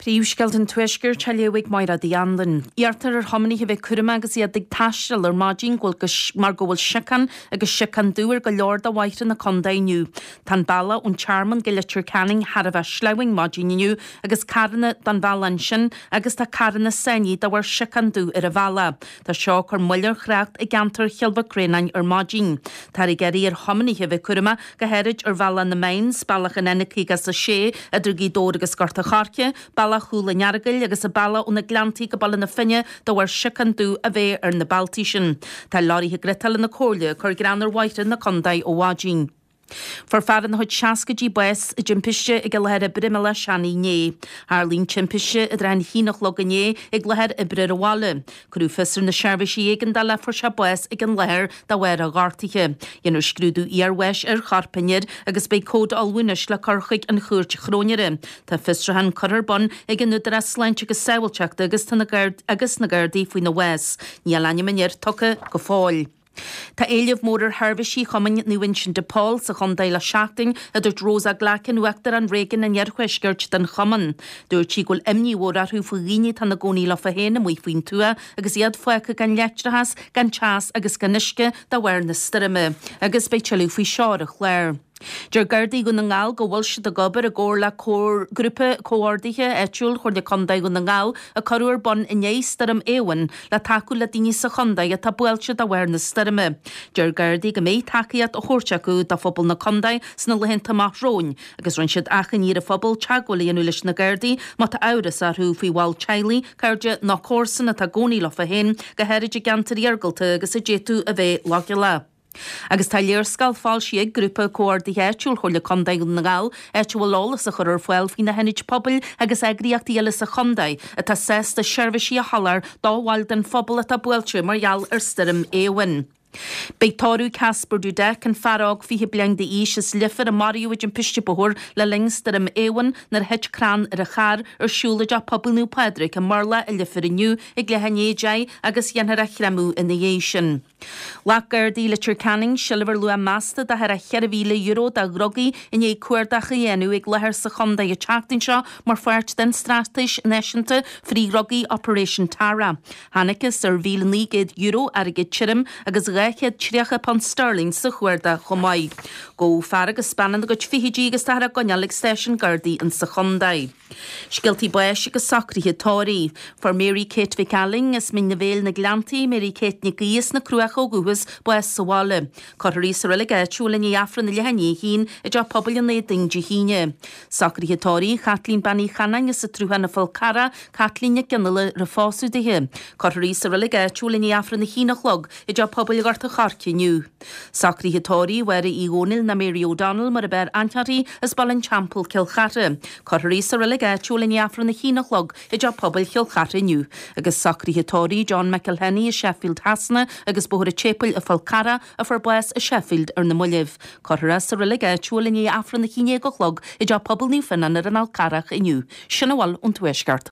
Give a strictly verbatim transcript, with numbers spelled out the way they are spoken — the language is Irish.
Príomhsceilt an tuisgur teléigh mar a dhéanlan. Iartar ar thomaní a bheith curma agus iad ag taistil ar maidín ghfuil mar go bhfuil sican agus sican dúir go leor a bhaithre na condainiu. Tá balla ón charman go litir canning har a bheith slewing maidíniu agus carna dan bhalan sin agus tá carna saní da bhar sican dú ar a bhela. Tá seo chu muilir chreacht ag gantar chealba crénain ar maidín. Tá i geirí ar thomaní a bheith curma go heirid ar bhela na mains, ballach an ennicí gas a sé, idir gí dór agus garta charce, balla chúla neargail agus a balla úna glantí go balla na finne do bhar sican dú a bheith ar na baltí sin. Tá láiríthe gretal na cóirle chur granar waithre na condaid ó bháidín. For faran hoid seascadí bues i jimpiste ag lehead a brimala seaní né. Harlín timpiste i drein hínach log né ag lehead i brir awale. Crú fissar na serbisi ag an da le for se bues ag an leher da wer a gartiche. Yennu scrúdú iar weis ar charpinir agus bei cód alwúnis le carchaig an chúrt chrónire. Tá fissar han curarbon ag an nudar a sleint agus sewalteachta agus na gardaí fwy na wes. Ní alanya minir toca go fáil. Tá éileh mór Harbisí chomin nuhain sin de Paul sa chundail le seachting a dúirt Rosa Glacin uachtar an régan an nearchuisgurt den choman. Dúirt sí ghfuil imníhór ar thu faoine tan na gcónaí le fahéna mu faoin tua agus iad foicha gan letrahas, gan chas agus gan nisce da bhhair na stirime, agus bei teú faoi seár a chléir. Deir gardaí go na ngáil go bhfuil si a gobar a ggóir le grúpa cóordaithe éitiúil chuir le condaid go na ngáil a choúir bon inéis starm éhain le taú le daoine sa condaid a tá buailte a bhhair na starime. Deir gardaí go méid takeíad a chóirteachú dá phobal na condaid sna lehénta máthróin, agus ran siad achan íar a phobal teagolaí anú leis na gardaí má tá áras a thú faoi bháil teilí cairde nach cósan a tá gcónaí le fahéin go heirid i gantar iargalta agus a déú a bheith láge le. Agus tá léir scalfáil si ag grúpa cóirdaithe éitiúil chuir le condaid na ngáil éitiúil lálas a chur ar foiil hí na henid pobl agus agriíocht eile sa condaid a tá sésta seirbhísí a hallar dáhhail den phobal a tá buailte margheall ar stirm éhain. Beitáú Casper Dudek an farag fihe bliang de ís is liffer a Mario id an piste bohor le lingstar am éwan nar het crán ar a char ar siúla a poblnú Pedric a marla a liffer iniu ag le hanéjai agus yenhar a chramú in the Asian. Lachgardí le Canning silver lu a masta da har a cheirvíle euro da grogi in é cuairdacha dhéanú ag lehar sa chumda a teachtain seo mar fuirt den stratis neisianta frí grogi Operation Tara. Hannicus ar víle nígéid euro ar a gid chirim agus réchiad tríocha pan sterling sa chuirda chomáid. Go far agus spannan a go fihidí agus tar a gonnealig station gardaí an sa chumdaid. Skiltí buis agus sacrithe tóirí. For Mary Kate Vicaling is min na bhéil na glantaí Mary Kate na gíos na cruach ó guhas bues sa bháile. Cotarí sa rilig éitiúil in iafran na lehanní hín i dá pobl in éding de híne. Sacrithe tóirí Chatlín Banní Chanang is sa trúhan na Falcara Chatlín Ginnala ra fású de Cotarí sa rilig éitiúil in iafran na hínach log i dá pobl garta charci niu. Sacrithe tóirí wera í gónil na Mary O'Donnell mar a ber antarí is balin champel Kilchate. Cotarí sa rilig éitiúil in iafran na hínach log i dá pobl Kilchate niu. Agus sacrithe tóirí John McElhenney i Sheffield Hasna agus bohar a chapel a Falcara a for bues a Sheffield ar na Mullibh. Cotarí sa rilig éitiúil in iafran na híine go log i dá pobl Newfoundland ar an Alcarach iniu. Sinna bhall ón tuaisceart.